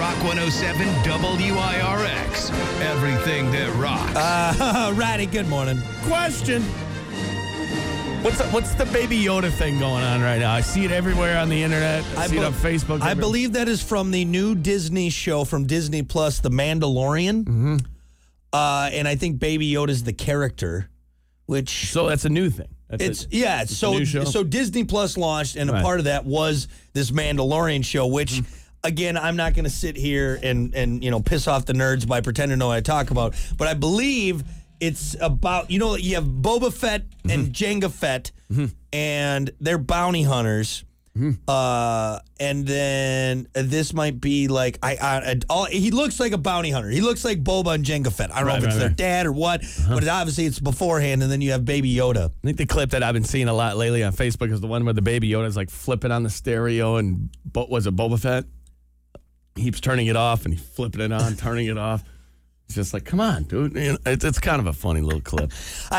Rock 107 WIRX. Everything that rocks. Ratty, good morning. Question. What's the Baby Yoda thing going on right now? I see it everywhere on the internet. I see it on Facebook. I believe that is from the new Disney show from Disney Plus, The Mandalorian. Mm-hmm. And I think Baby Yoda is the character, which... So that's a new thing. It's a new show? So Disney Plus launched, and a part of that was this Mandalorian show, which, again, I'm not going to sit here and piss off the nerds by pretending to know what I talk about, but I believe it's about, you have Boba Fett and Jango Fett, and they're bounty hunters. And then this might be like he looks like a bounty hunter. He looks like Boba and Jango Fett. I don't know if it's their dad or what, but obviously it's beforehand. And then you have Baby Yoda. I think the clip that I've been seeing a lot lately on Facebook is the one where the Baby Yoda is like flipping on the stereo, and was it Boba Fett? He keeps turning it off and he's flipping it on, turning it off. It's just like, come on, dude. It's kind of a funny little clip.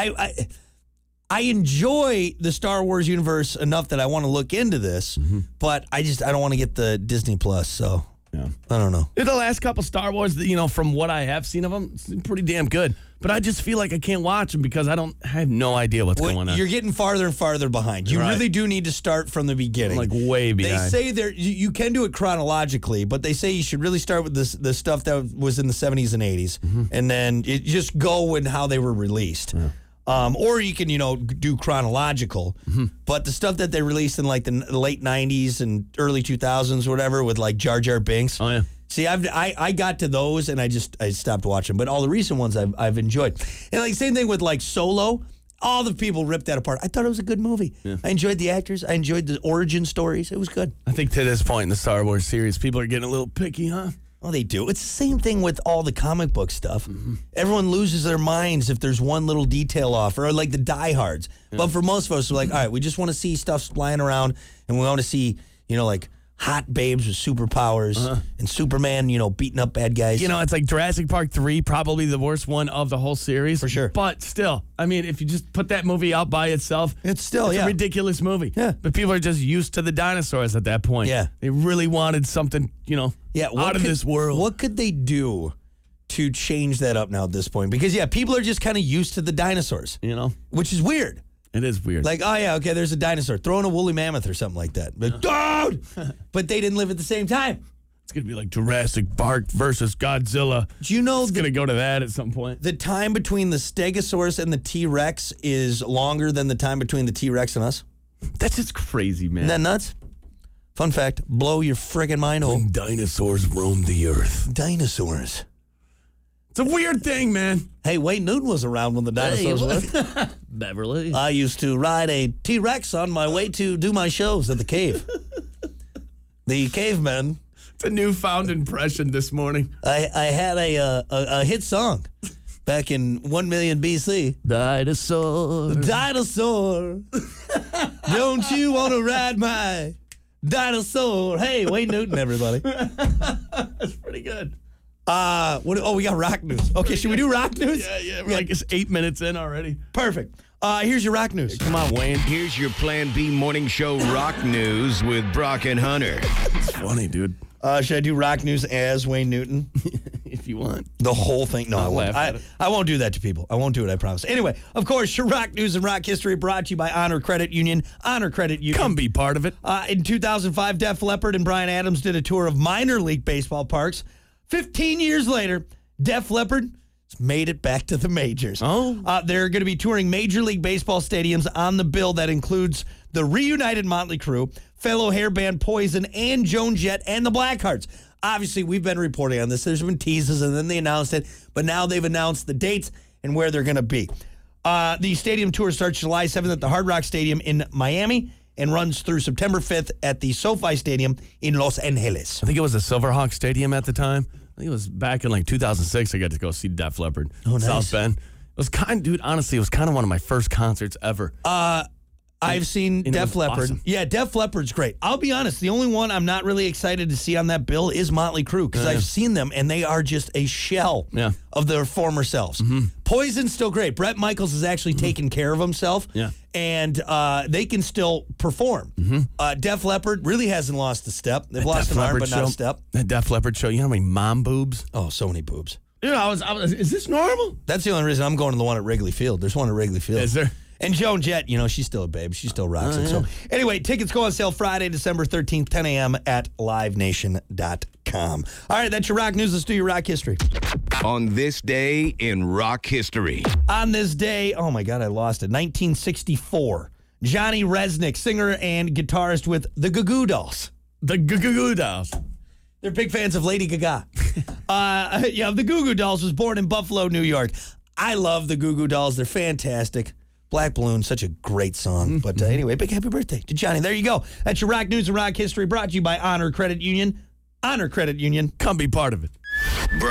I enjoy the Star Wars universe enough that I want to look into this, but I don't want to get the Disney Plus, so I don't know. The last couple Star Wars, from what I have seen of them, it's pretty damn good. But I just feel like I can't watch them because I have no idea what's going on. You're getting farther and farther behind. You really do need to start from the beginning. Like way behind. They say you can do it chronologically, but they say you should really start with the stuff that was in the 70s and 80s, and then just go with how they were released. Yeah. Or you can, do chronological. But the stuff that they released in like the late 90s and early 2000s, whatever, with like Jar Jar Binks. Oh, yeah. See, I got to those and I stopped watching. But all the recent ones I've enjoyed. And like same thing with like Solo. All the people ripped that apart. I thought it was a good movie. Yeah. I enjoyed the actors. I enjoyed the origin stories. It was good. I think to this point in the Star Wars series, people are getting a little picky, huh? Oh, they do. It's the same thing with all the comic book stuff. Everyone loses their minds if there's one little detail off, or like the diehards. Yeah. But for most of us, we're like, all right, we just want to see stuff flying around, and we want to see, like hot babes with superpowers and Superman, beating up bad guys. It's like Jurassic Park 3, probably the worst one of the whole series. For sure. But still, I mean, if you just put that movie out by itself, it's a ridiculous movie. Yeah. But people are just used to the dinosaurs at that point. Yeah. They really wanted something, out of this world. What could they do to change that up now at this point? Because, people are just kind of used to the dinosaurs, which is weird. It is weird. Like, oh, yeah, okay, there's a dinosaur. Throw in a woolly mammoth or something like that. But, dude! But they didn't live at the same time. It's going to be like Jurassic Park versus Godzilla. Do you know it's going to go to that at some point? The time between the Stegosaurus and the T-Rex is longer than the time between the T-Rex and us? That's just crazy, man. Isn't that nuts? Fun fact, blow your friggin' mind hole. When dinosaurs roamed the earth. Dinosaurs. It's a weird thing, man. Hey, Wayne Newton was around when the dinosaurs were. Beverly. I used to ride a T-Rex on my way to do my shows at the cave. The cavemen. It's a newfound impression this morning. I had a hit song back in 1 million BC. Dinosaur. Dinosaur. Don't you want to ride my dinosaur? Hey, Wayne Newton, everybody. That's pretty good. We got rock news. Okay, should we do rock news? Yeah. We're like 8 minutes in already. Perfect. Here's your rock news. Come on, Wayne. Here's your Plan B morning show rock news with Brock and Hunter. It's funny, dude. Should I do rock news as Wayne Newton? If you want. The whole thing? No, I won't. I won't do that to people. I won't do it, I promise. Anyway, of course, your rock news and rock history brought to you by Honor Credit Union. Honor Credit Union. Come be part of it. In 2005, Def Leppard and Bryan Adams did a tour of minor league baseball parks. 15 years later, Def Leppard made it back to the majors. They're going to be touring Major League Baseball stadiums on the bill that includes the reunited Motley Crue, fellow hair band Poison, and Joan Jett, and the Blackhearts. Obviously, we've been reporting on this. There's been teases, and then they announced it. But now they've announced the dates and where they're going to be. The stadium tour starts July 7th at the Hard Rock Stadium in Miami and runs through September 5th at the SoFi Stadium in Los Angeles. I think it was the Silverhawk Stadium at the time. I think it was back in like 2006. I got to go see Def Leppard. Oh, nice. South Bend. It was honestly, it was kind of one of my first concerts ever. I've seen Def Leppard. Awesome. Yeah, Def Leppard's great. I'll be honest, the only one I'm not really excited to see on that bill is Motley Crue, because I've seen them, and they are just a shell of their former selves. Poison's still great. Bret Michaels is actually taking care of himself. Yeah. And they can still perform. Def Leppard really hasn't lost a step. They've lost an arm, but not a step. That Def Leppard show, you know how many mom boobs? Oh, so many boobs. You know, I was, is this normal? That's the only reason I'm going to the one at Wrigley Field. There's one at Wrigley Field. Is there? And Joan Jett, you know, she's still a babe. She still rocks it. So anyway, tickets go on sale Friday, December 13th, 10 a.m. at livenation.com. All right, that's your rock news. Let's do your rock history. On this day in rock history. On this day, oh my God, I lost it. 1964. Johnny Resnick, singer and guitarist with the Goo Goo Dolls. The Goo Goo Dolls. They're big fans of Lady Gaga. The Goo Goo Dolls was born in Buffalo, New York. I love the Goo Goo Dolls. They're fantastic. Black Balloon, such a great song. But anyway, big happy birthday to Johnny. There you go. That's your rock news and rock history brought to you by Honor Credit Union. Honor Credit Union. Come be part of it.